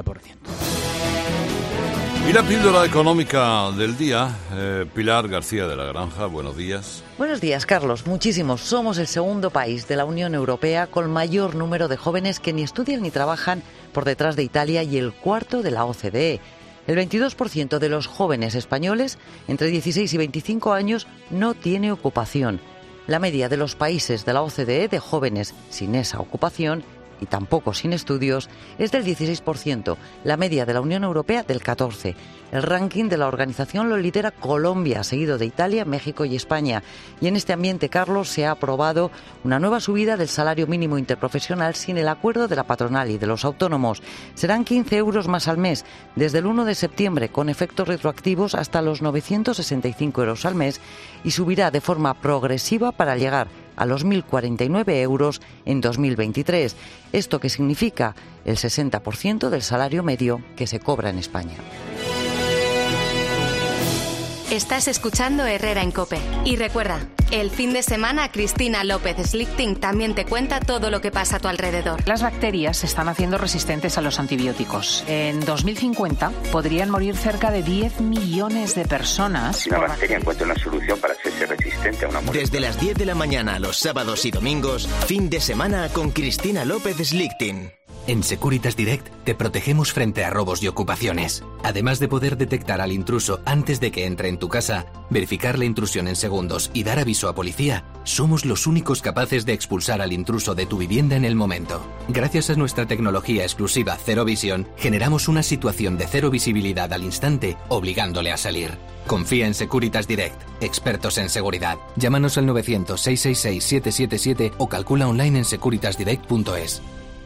Y la píldora económica del día, Pilar García de la Granja, buenos días. Buenos días, Carlos. Muchísimos. Somos el segundo país de la Unión Europea con mayor número de jóvenes que ni estudian ni trabajan, por detrás de Italia, y el cuarto de la OCDE. El 22% de los jóvenes españoles entre 16 y 25 años no tiene ocupación. La media de los países de la OCDE de jóvenes sin esa ocupación y tampoco sin estudios es del 16%, la media de la Unión Europea del 14%. El ranking de la organización lo lidera Colombia, seguido de Italia, México y España. Y en este ambiente, Carlos, se ha aprobado una nueva subida del salario mínimo interprofesional sin el acuerdo de la patronal y de los autónomos. Serán 15 euros más al mes desde el 1 de septiembre, con efectos retroactivos hasta los 965 euros al mes, y subirá de forma progresiva para llegar a los 1.049 euros en 2023. ¿Esto qué significa? El 60% del salario medio que se cobra en España. Estás escuchando Herrera en COPE. Y recuerda, el fin de semana Cristina López Slichting también te cuenta todo lo que pasa a tu alrededor. Las bacterias se están haciendo resistentes a los antibióticos. En 2050 podrían morir cerca de 10 millones de personas. Si una bacteria encuentra una solución para hacerse resistente a una muerte. Desde las 10 de la mañana los sábados y domingos, fin de semana con Cristina López Slichting. En Securitas Direct te protegemos frente a robos y ocupaciones. Además de poder detectar al intruso antes de que entre en tu casa, verificar la intrusión en segundos y dar aviso a policía, somos los únicos capaces de expulsar al intruso de tu vivienda en el momento. Gracias a nuestra tecnología exclusiva Cero Visión, generamos una situación de cero visibilidad al instante, obligándole a salir. Confía en Securitas Direct, expertos en seguridad. Llámanos al 900-666-777 o calcula online en securitasdirect.es.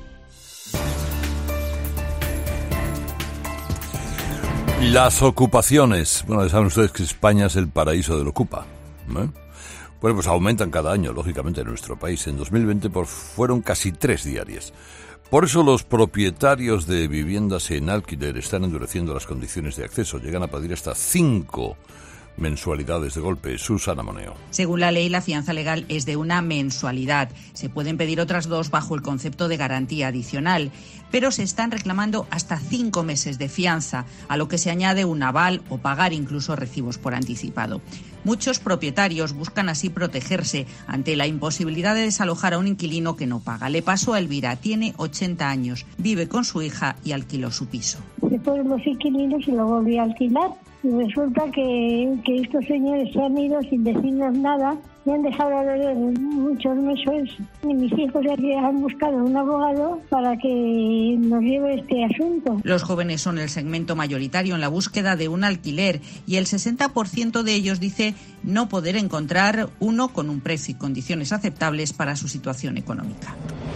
Las ocupaciones. Bueno, saben ustedes que España es el paraíso del ocupa, ¿eh? Bueno, pues aumentan cada año, lógicamente, en nuestro país. En 2020 fueron casi 3 diarias. Por eso los propietarios de viviendas en alquiler están endureciendo las condiciones de acceso. Llegan a pedir hasta 5 mensualidades de golpe. Susana Moneo. Según la ley, la fianza legal es de una mensualidad. Se pueden pedir otras 2 bajo el concepto de garantía adicional, pero se están reclamando hasta 5 meses de fianza, a lo que se añade un aval o pagar incluso recibos por anticipado. Muchos propietarios buscan así protegerse ante la imposibilidad de desalojar a un inquilino que no paga. Le pasó a Elvira, tiene 80 años, vive con su hija y alquiló su piso. Se fueron los inquilinos y lo volví a alquilar. Y resulta que estos señores se han ido sin decirnos nada, me han dejado de ver muchos meses y mis hijos ya han buscado un abogado para que nos lleve este asunto. Los jóvenes son el segmento mayoritario en la búsqueda de un alquiler y el 60% de ellos dice no poder encontrar uno con un precio y condiciones aceptables para su situación económica.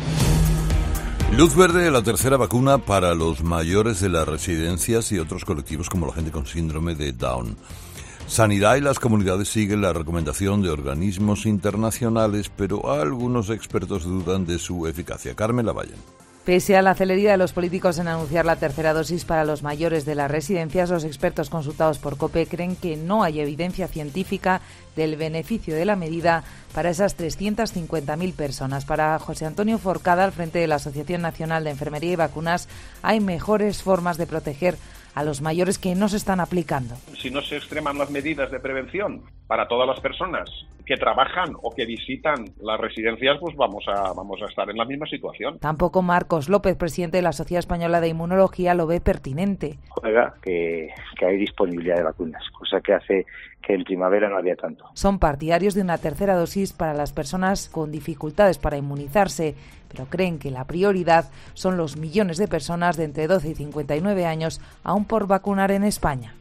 Luz verde, la tercera vacuna para los mayores de las residencias y otros colectivos como la gente con síndrome de Down. Sanidad y las comunidades siguen la recomendación de organismos internacionales, pero algunos expertos dudan de su eficacia. Carmen Lavallen. Pese a la celeridad de los políticos en anunciar la tercera dosis para los mayores de las residencias, los expertos consultados por COPE creen que no hay evidencia científica del beneficio de la medida para esas 350.000 personas. Para José Antonio Forcada, al frente de la Asociación Nacional de Enfermería y Vacunas, hay mejores formas de proteger a los mayores que no se están aplicando. Si no se extreman las medidas de prevención para todas las personas que trabajan o que visitan las residencias, pues vamos a estar en la misma situación. Tampoco Marcos López, presidente de la Sociedad Española de Inmunología, lo ve pertinente. Juega que hay disponibilidad de vacunas, cosa que hace que en primavera no había tanto. Son partidarios de una tercera dosis para las personas con dificultades para inmunizarse, pero creen que la prioridad son los millones de personas de entre 12 y 59 años aún por vacunar en España.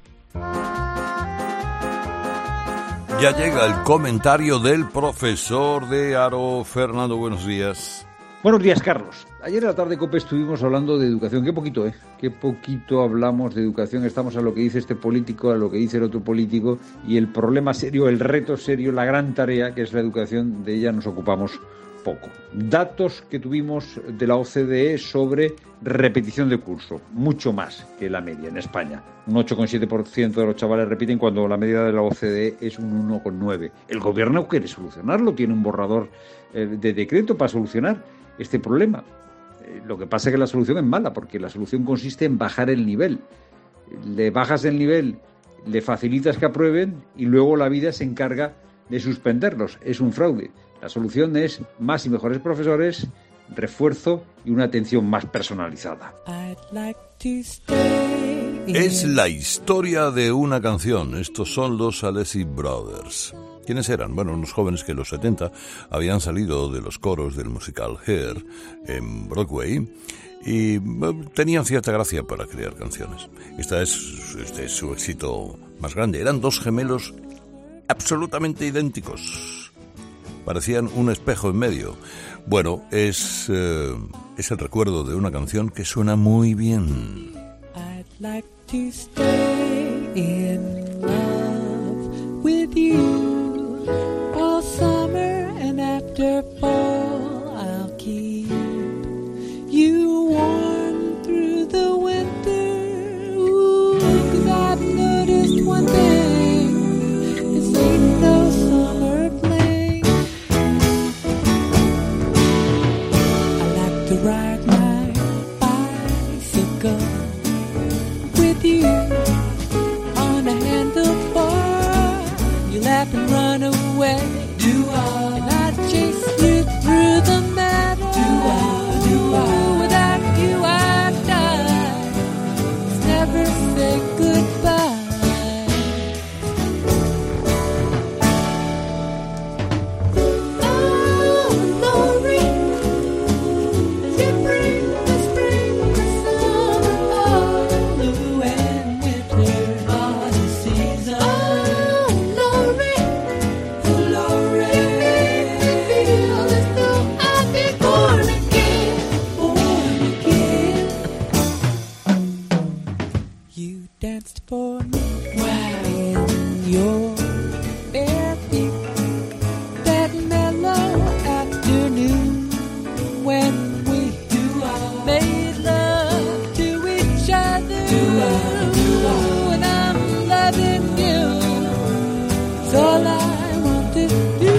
Ya llega el comentario del profesor de Aro. Fernando, buenos días. Buenos días, Carlos. Ayer en la tarde, COPE, estuvimos hablando de educación. Qué poquito, Qué poquito hablamos de educación. Estamos a lo que dice este político, a lo que dice el otro político, y el problema serio, el reto serio, la gran tarea que es la educación, de ella nos ocupamos poco. Datos que tuvimos de la OCDE sobre repetición de curso, mucho más que la media en España. Un 8,7% de los chavales repiten cuando la media de la OCDE es un 1,9%. El gobierno quiere solucionarlo, tiene un borrador de decreto para solucionar este problema. Lo que pasa es que la solución es mala, porque la solución consiste en bajar el nivel. Le bajas el nivel, le facilitas que aprueben y luego la vida se encarga de suspenderlos. Es un fraude. La solución es más y mejores profesores, refuerzo y una atención más personalizada. Es la historia de una canción. Estos son los Alessi Brothers. ¿Quiénes eran? Bueno, unos jóvenes que en los 70 habían salido de los coros del musical Hair en Broadway y tenían cierta gracia para crear canciones. Este es su éxito más grande. Eran 2 gemelos absolutamente idénticos. Parecían un espejo en medio. Bueno, es el recuerdo de una canción que suena muy bien. I'd like to stay in love with you all summer, and after fall I'll keep you warm through the winter. Ooh, 'cause I've noticed one thing run away. And I'd chase you through the meadow. Without you I'd die. Never say goodbye. Danced for me in your bare feet that mellow afternoon when we made love to each other. And I'm loving you. It's all I want to do.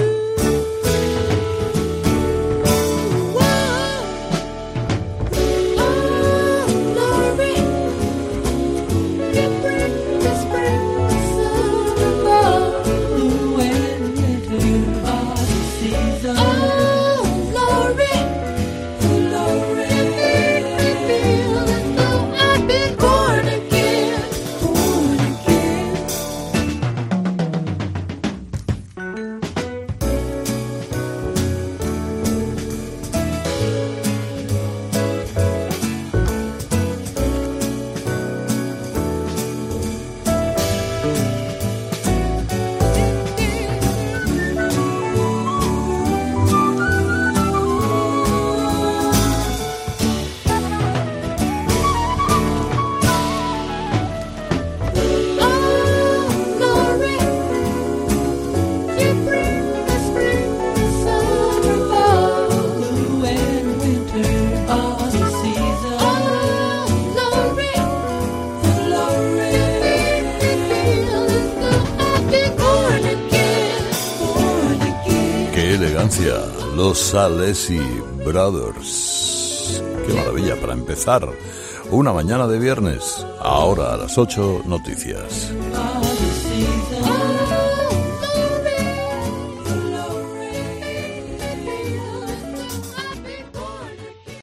Los Alessi Brothers. Qué maravilla para empezar una mañana de viernes. Ahora a las 8, noticias.